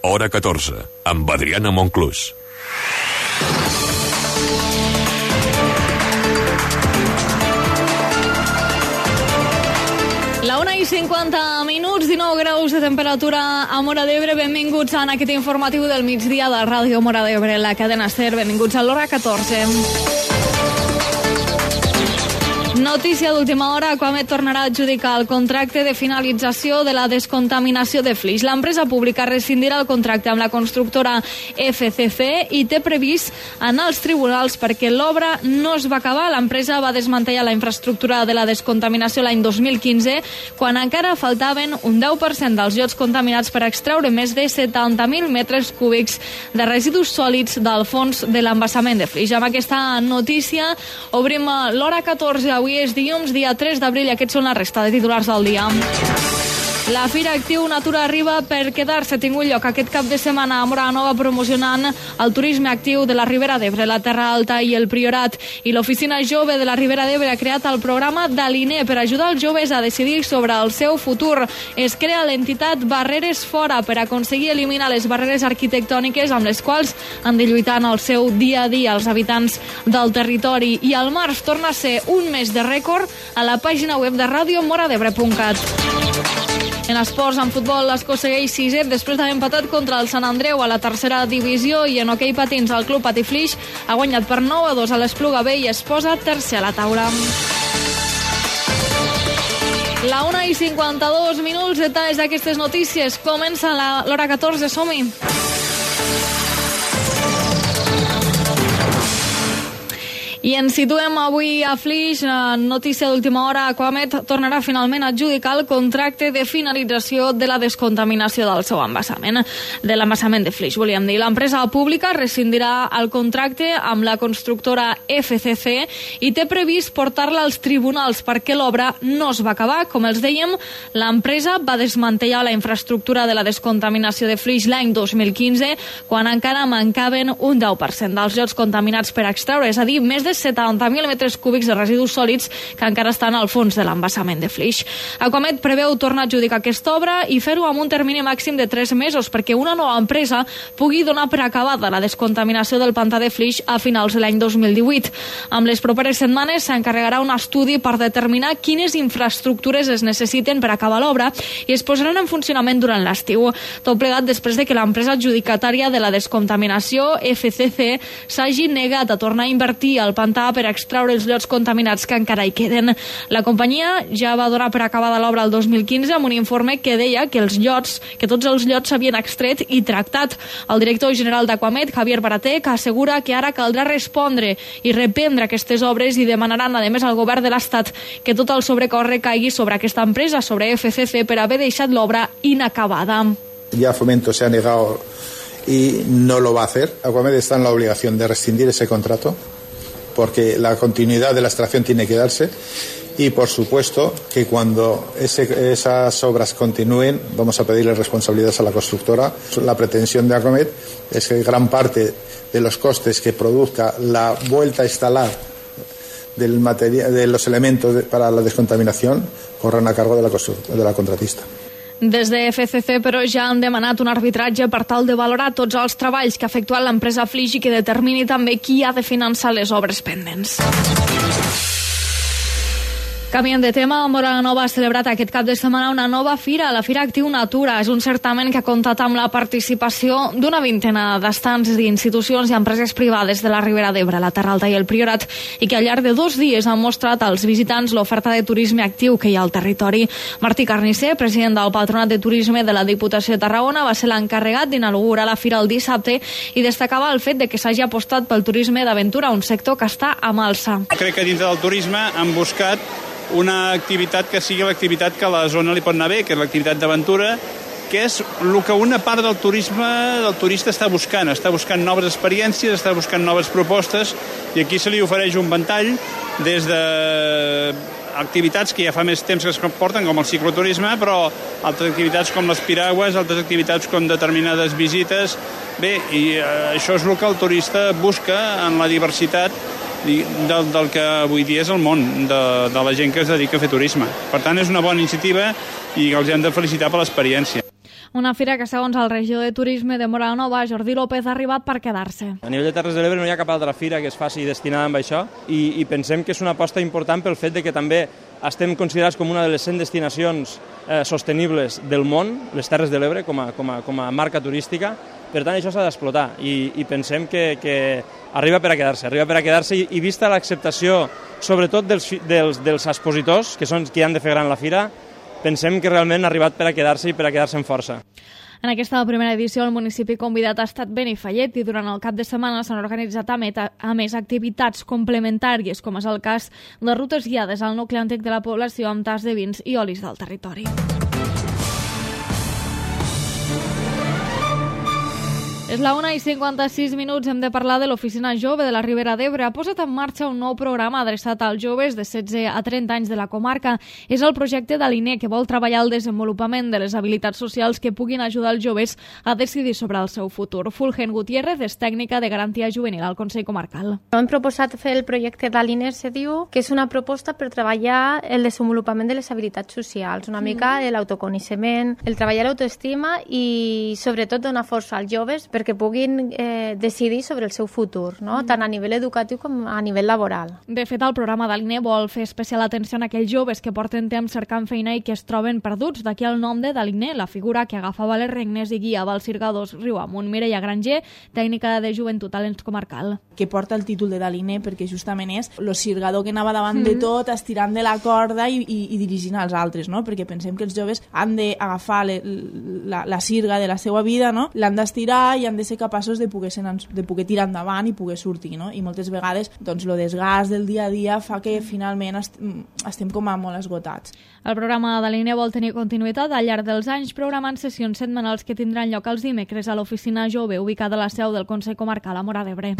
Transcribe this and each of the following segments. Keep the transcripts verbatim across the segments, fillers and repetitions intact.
hora catorze, amb Adriana Monclús. La una i cinquanta minuts, dinou graus de temperatura a Móra d'Ebre. Benvinguts en aquest informatiu del migdia de Ràdio Móra d'Ebre, la cadena SER. Benvinguts a l'hora catorze. Notícia d'última hora, Aquamed tornarà a adjudicar el contracte de finalització de la descontaminació de Flix. L'empresa pública rescindirà el contracte amb la constructora F C C i té previst anar als tribunals perquè l'obra no es va acabar. L'empresa va desmantellar la infraestructura de la descontaminació l'any dos mil quinze, quan encara faltaven un deu per cent dels llots contaminats per extreure més de setanta mil metres cúbics de residus sòlids del fons de l'embassament de Flix. Amb aquesta notícia obrim l'hora catorze. Avui és dilluns, dia tres d'abril, i aquests són la resta de titulars del dia. La Fira Actiu Natura arriba per quedar-se. Ha tingut lloc aquest cap de setmana a Móra la Nova promocionant el turisme actiu de la Ribera d'Ebre, la Terra Alta i el Priorat. I l'Oficina Jove de la Ribera d'Ebre ha creat el programa d'Aline per ajudar els joves a decidir sobre el seu futur. Es crea l'entitat Barreres Fora per aconseguir eliminar les barreres arquitectòniques amb les quals han de lluitar en el seu dia a dia els habitants del territori. I el març torna a ser un mes de rècord a la pàgina web de ràdio mora d'ebre punt cat. En esports, en futbol, l'Escó segueix sisè després d'haver empatat contra el Sant Andreu a la tercera divisió, i en hoquei patins el club Patí Flix ha guanyat per nou a dos a l'Espluga B i es posa tercer a la taula. La una i cinquanta-dos minuts, detalls d'aquestes notícies. Comença l'hora catorze, som-hi. I ens situem avui a Flix. Notícia d'última hora, Aquamed tornarà finalment a adjudicar el contracte de finalització de la descontaminació del seu embassament, de l'embassament de Flix, volíem dir. L'empresa pública rescindirà el contracte amb la constructora F C C i té previst portar-la als tribunals perquè l'obra no es va acabar. Com els dèiem, l'empresa va desmantellar la infraestructura de la descontaminació de Flix l'any dos mil quinze, quan encara mancaven un deu per cent dels llots contaminats per extreure, és a dir, més de setanta mil metres cúbics de residus sòlids que encara estan al fons de l'embassament de Flix. Aquamed preveu tornar a adjudicar aquesta obra i fer-ho amb un termini màxim de tres mesos perquè una nova empresa pugui donar per acabada la descontaminació del pantà de Flix a finals de l'any dos mil divuit. Amb les properes setmanes s'encarregarà un estudi per determinar quines infraestructures es necessiten per acabar l'obra i es posaran en funcionament durant l'estiu. Tot plegat després de que l'empresa adjudicatària de la descontaminació, F C C, s'hagi negat a tornar a invertir al pantà per extraure els llots contaminats que encara hi queden. La companyia ja va donar per acabada l'obra el dos mil quinze amb un informe que deia que els llots, que tots els llots s'havien extret i tractat. El director general d'Aquamed, Javier Baratek, assegura que ara caldrà respondre i reprendre aquestes obres i demanaran, a més, al govern de l'Estat que tot el sobrecorre caigui sobre aquesta empresa, sobre F C C, per haver deixat l'obra inacabada. Ya Fomento se ha negado y no lo va a hacer. Aquamed está en la obligación de rescindir ese contrato, porque la continuidad de la extracción tiene que darse y, por supuesto, que cuando ese, esas obras continúen vamos a pedirle responsabilidades a la constructora. La pretensión de Aquamed es que gran parte de los costes que produzca la vuelta a instalar del material, de los elementos de, para la descontaminación corran a cargo de la, de la contratista. Des de F C C, però, ja han demanat un arbitratge per tal de valorar tots els treballs que ha efectuat l'empresa Flix i que determini també qui ha de finançar les obres pendents. Canviant de tema, Móra la Nova ha celebrat aquest cap de setmana una nova fira, la Fira Actiu Natura. És un certamen que ha comptat amb la participació d'una vintena d'estants d'institucions i empreses privades de la Ribera d'Ebre, la Terra Alta i el Priorat, i que al llarg de dos dies han mostrat als visitants l'oferta de turisme actiu que hi ha al territori. Martí Carnisser, president del Patronat de Turisme de la Diputació de Tarragona, va ser l'encarregat d'inaugurar la fira el dissabte i destacava el fet de que s'hagi apostat pel turisme d'aventura, un sector que està a alça. Crec que dintre del turisme han buscat una activitat que sigui l'activitat que a la zona li pot anar bé, que és l'activitat d'aventura, que és el que una part del turisme, del turista està buscant. Està buscant noves experiències, està buscant noves propostes, i aquí se li ofereix un ventall des de activitats que ja fa més temps que es comporten, com el cicloturisme, però altres activitats com les piragües, altres activitats com determinades visites. Bé, i això és el que el turista busca en la diversitat del, del que avui dia és el món de, de la gent que es dedica a fer turisme. Per tant, és una bona iniciativa i els hem de felicitar per l'experiència. Una fira que, segons el regidor de Turisme de Móra la Nova, Jordi López, ha arribat per quedar-se. A nivell de Terres de l'Ebre no hi ha cap altra fira que es faci destinada amb això i, i pensem que és una aposta important pel fet de que també estem considerats com una de les cent destinacions eh, sostenibles del món, les Terres de l'Ebre, com a, com a, com a marca turística. Per tant, això s'ha d'explotar i, i pensem que, que arriba per a quedar-se, arriba per a quedar-se i, i vista l'acceptació, sobretot dels, dels, dels expositors, que són qui han de fer gran la fira, pensem que realment ha arribat per a quedar-se i per a quedar-se en força. En aquesta primera edició, el municipi convidat ha estat Benifallet i durant el cap de setmana s'han organitzat a més activitats complementàries, com és el cas de rutes guiades al nucli antic de la població amb tas de vins i olis del territori. És la una i cinquanta-sis minuts, hem de parlar de l'Oficina Jove de la Ribera d'Ebre. Ha posat en marxa un nou programa adreçat als joves de setze a trenta anys de la comarca. És el projecte d'Aline, que vol treballar el desenvolupament de les habilitats socials que puguin ajudar els joves a decidir sobre el seu futur. Fulgen Gutiérrez és tècnica de garantia juvenil al Consell Comarcal. Hem proposat fer el projecte d'Aline, se diu, que és una proposta per treballar el desenvolupament de les habilitats socials, una mica l'autoconeixement, el treballar l'autoestima i sobretot donar força als joves per perquè puguin eh, decidir sobre el seu futur, no? Mm. tant a nivell educatiu com a nivell laboral. De fet, el programa d'Aline vol fer especial atenció a aquells joves que porten temps cercant feina i que es troben perduts. D'aquí el nom de d'Aline, la figura que agafava les regnes i guiava els cirgadors riu amunt. Mireia Granger, tècnica de joventut a l'ens comarcal. Que porta el títol de d'Aline perquè justament és el cirgador que anava davant mm. de tot, estirant de la corda i, i, i dirigint als altres, no? Perquè pensem que els joves han d'agafar la, la sirga de la seva vida, no? L'han d'estirar i han de ser capaços de poder, ser, de poder tirar endavant i poder sortir, no? I moltes vegades doncs, el desgast del dia a dia fa que finalment est estem com a molt esgotats. El programa d'Aline vol tenir continuïtat al llarg dels anys, programant sessions setmanals que tindran lloc els dimecres a l'Oficina Jove, ubicada a la seu del Consell Comarcal a Móra d'Ebre.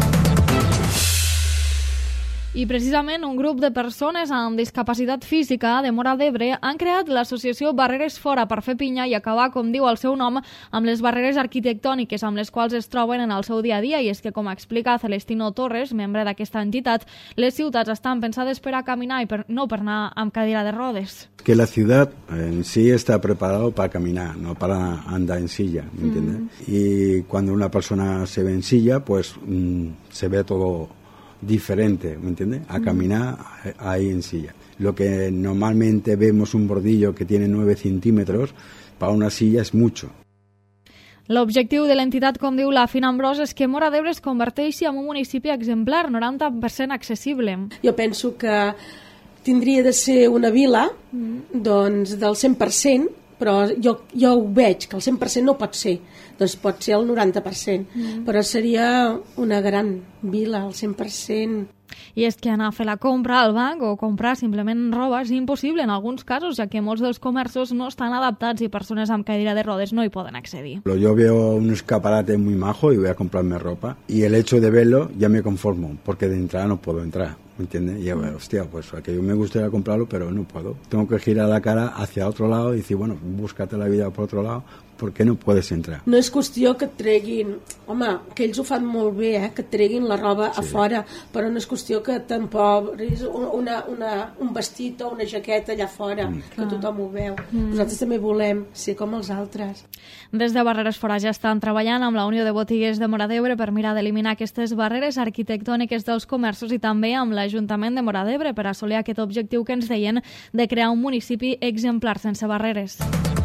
I precisament un grup de persones amb discapacitat física de Móra d'Ebre han creat l'associació Barreres Fora per fer pinya i acabar, com diu el seu nom, amb les barreres arquitectòniques amb les quals es troben en el seu dia a dia. I és que, com explica Celestino Torres, membre d'aquesta entitat, les ciutats estan pensades per a caminar i per, no per anar amb cadira de rodes. Que la ciudad en sí está preparado para caminar, no para andar en silla, ¿me entiendes? Mm. Y cuando una persona se ve en silla, pues mmm, se ve todo diferente, ¿me entiendes? A caminar ahí en silla. Lo que normalmente vemos un bordillo que tiene nueve centímetros, para una silla es mucho. L'objectiu de l'entitat, com diu la Fina Ambrós, és que Móra d'Ebre es converteixi en un municipi exemplar, noranta per cent accessible. Jo penso que tindria de ser una vila doncs, del cent per cent, però jo, jo ho veig, que el cent per cent no pot ser, doncs pot ser el noranta per cent, mm. però seria una gran vila, al cent per cent. I és que anar a fer la compra al banc o comprar simplement roba és impossible en alguns casos, ja que molts dels comerços no estan adaptats i persones amb cadira de rodes no hi poden accedir. Yo veo un escaparate muy majo y voy a comprarme ropa y el hecho de verlo ya me conformo, porque de entrada no puedo entrar, ¿me entiendes? Y yo, hostia, pues aquello me gustaría comprarlo, pero no puedo. Tengo que girar la cara hacia otro lado y decir, bueno, búscate la vida por otro lado, perquè no podes entrar. No és qüestió que et treguin, home, que ells ho fan molt bé, eh, que et treguin la roba sí. a fora, però no és qüestió que t'empobris una, una, un vestit o una jaqueta allà fora, mm. que tothom ho veu. Mm. Nosaltres també volem ser com els altres. Des de Barreres Fora ja estan treballant amb la Unió de Botiguers de Móra d'Ebre per mirar d'eliminar aquestes barreres arquitectòniques dels comerços i també amb l'Ajuntament de Móra d'Ebre per assolir aquest objectiu que ens deien de crear un municipi exemplar sense barreres.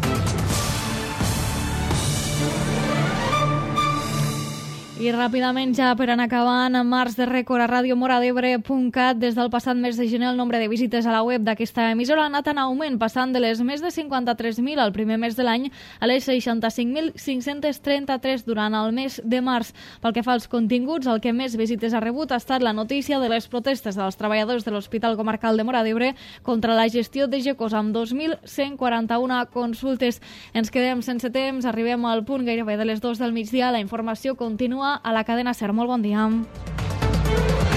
I ràpidament, ja per anar acabant, en març de rècord a radio mora d'ebre punt cat, des del passat mes de gener el nombre de visites a la web d'aquesta emissora ha anat en augment, passant de les més de cinquanta-tres mil al primer mes de l'any a les seixanta-cinc mil cinc-cents trenta-tres durant el mes de març. Pel que fa als continguts, el que més visites ha rebut ha estat la notícia de les protestes dels treballadors de l'Hospital Comarcal de Móra d'Ebre contra la gestió de Gecos amb dos mil cent quaranta-una consultes. Ens quedem sense temps, arribem al punt gairebé de les dues del migdia. La informació continua a la cadena SER. Molt bon dia.